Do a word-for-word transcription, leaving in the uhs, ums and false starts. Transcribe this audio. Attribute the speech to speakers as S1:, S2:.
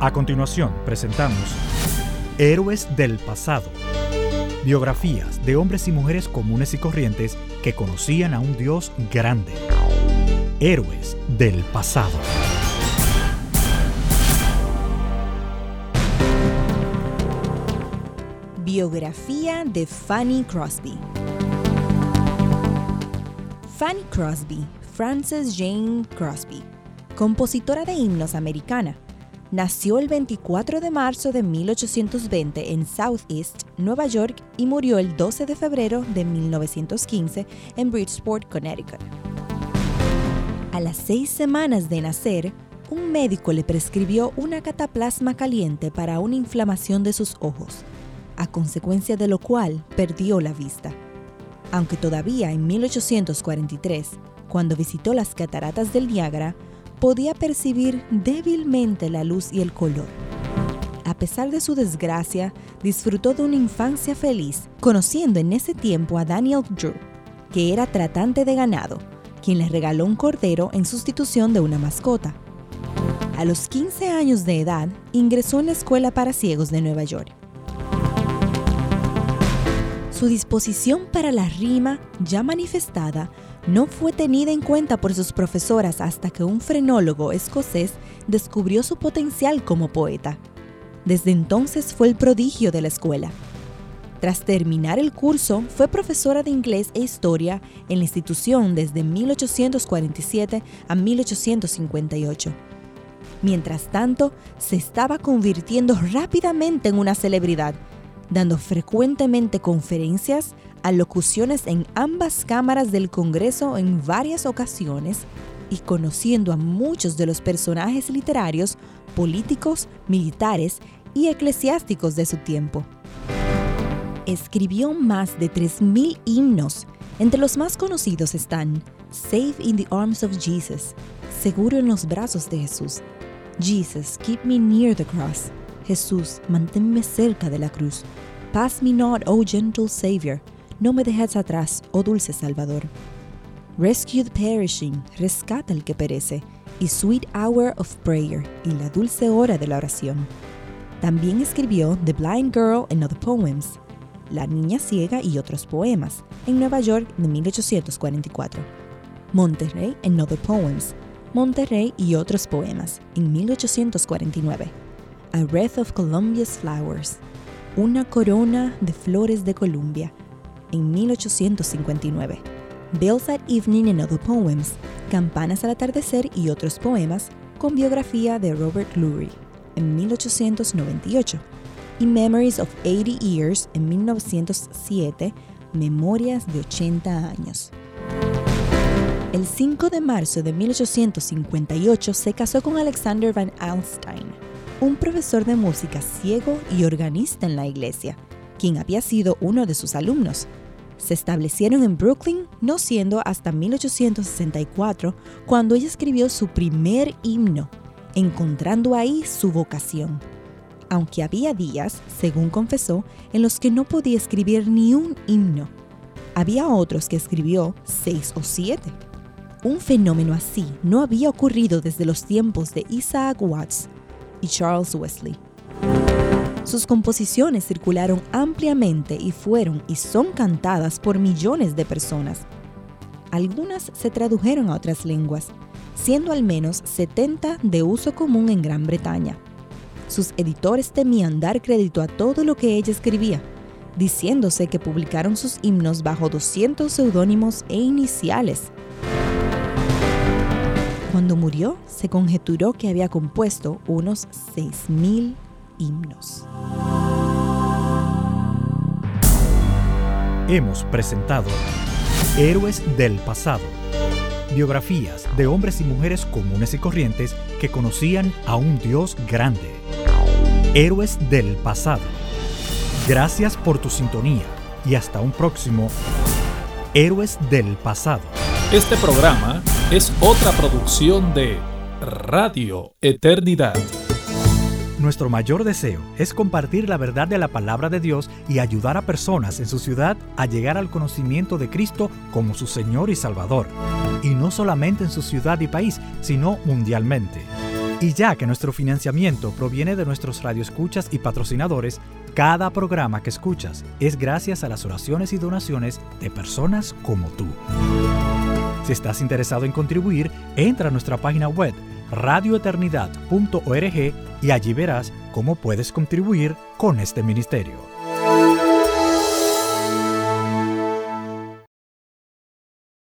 S1: A continuación, presentamos Héroes del Pasado. Biografías de hombres y mujeres comunes y corrientes que conocían a un Dios grande. Héroes del Pasado.
S2: Biografía de Fanny Crosby. Fanny Crosby, Frances Jane Crosby, compositora de himnos americana, nació el veinticuatro de marzo de mil ochocientos veinte en Southeast, Nueva York, y murió el doce de febrero de mil novecientos quince en Bridgeport, Connecticut. A las seis semanas de nacer, un médico le prescribió una cataplasma caliente para una inflamación de sus ojos, a consecuencia de lo cual perdió la vista. Aunque todavía en mil ochocientos cuarenta y tres, cuando visitó las cataratas del Niágara, podía percibir débilmente la luz y el color. A pesar de su desgracia, disfrutó de una infancia feliz, conociendo en ese tiempo a Daniel Drew, que era tratante de ganado, quien le regaló un cordero en sustitución de una mascota. A los quince años de edad, ingresó en la Escuela para Ciegos de Nueva York. Su disposición para la rima, ya manifestada, no fue tenida en cuenta por sus profesoras hasta que un frenólogo escocés descubrió su potencial como poeta. Desde entonces fue el prodigio de la escuela. Tras terminar el curso, fue profesora de inglés e historia en la institución desde mil ochocientos cuarenta y siete a mil ochocientos cincuenta y ocho. Mientras tanto, se estaba convirtiendo rápidamente en una celebridad, dando frecuentemente conferencias, alocuciones en ambas cámaras del Congreso en varias ocasiones y conociendo a muchos de los personajes literarios, políticos, militares y eclesiásticos de su tiempo. Escribió más de tres mil himnos. Entre los más conocidos están Safe in the Arms of Jesus, Seguro en los brazos de Jesús, Jesus, keep me near the cross, Jesús, manténme cerca de la cruz, Pass me not, oh gentle Savior, no me dejes atrás, oh dulce Salvador. Rescue the perishing, rescata al que perece, y Sweet Hour of Prayer, y la dulce hora de la oración. También escribió The Blind Girl and Other Poems, La Niña Ciega y otros poemas, en Nueva York de mil ochocientos cuarenta y cuatro. Monterrey and Other Poems, Monterrey y otros poemas, en mil ochocientos cuarenta y nueve. A Wreath of Columbia's Flowers, Una corona de flores de Columbia, en mil ochocientos cincuenta y nueve. Bells at Evening and Other Poems, Campanas al atardecer y otros poemas, con biografía de Robert Lurie, en mil ochocientos noventa y ocho. Y Memories of eighty Years, en mil novecientos siete, Memorias de ochenta años. El cinco de marzo de mil ochocientos cincuenta y ocho se casó con Alexander Van Alstyne, un profesor de música ciego y organista en la iglesia, quien había sido uno de sus alumnos. Se establecieron en Brooklyn, no siendo hasta mil ochocientos sesenta y cuatro cuando ella escribió su primer himno, encontrando ahí su vocación. Aunque había días, según confesó, en los que no podía escribir ni un himno. Había otros que escribió seis o siete. Un fenómeno así no había ocurrido desde los tiempos de Isaac Watts y Charles Wesley. Sus composiciones circularon ampliamente y fueron y son cantadas por millones de personas. Algunas se tradujeron a otras lenguas, siendo al menos setenta de uso común en Gran Bretaña. Sus editores temían dar crédito a todo lo que ella escribía, diciéndose que publicaron sus himnos bajo doscientos seudónimos e iniciales. Cuando murió, se conjeturó que había compuesto unos seis mil himnos.
S1: Hemos presentado Héroes del Pasado. Biografías de hombres y mujeres comunes y corrientes que conocían a un Dios grande. Héroes del Pasado. Gracias por tu sintonía y hasta un próximo Héroes del Pasado.
S3: Este programa es otra producción de Radio Eternidad.
S1: Nuestro mayor deseo es compartir la verdad de la palabra de Dios y ayudar a personas en su ciudad a llegar al conocimiento de Cristo como su Señor y Salvador. Y no solamente en su ciudad y país, sino mundialmente. Y ya que nuestro financiamiento proviene de nuestros radioescuchas y patrocinadores, cada programa que escuchas es gracias a las oraciones y donaciones de personas como tú. Si estás interesado en contribuir, entra a nuestra página web radio eternidad punto org y allí verás cómo puedes contribuir con este ministerio.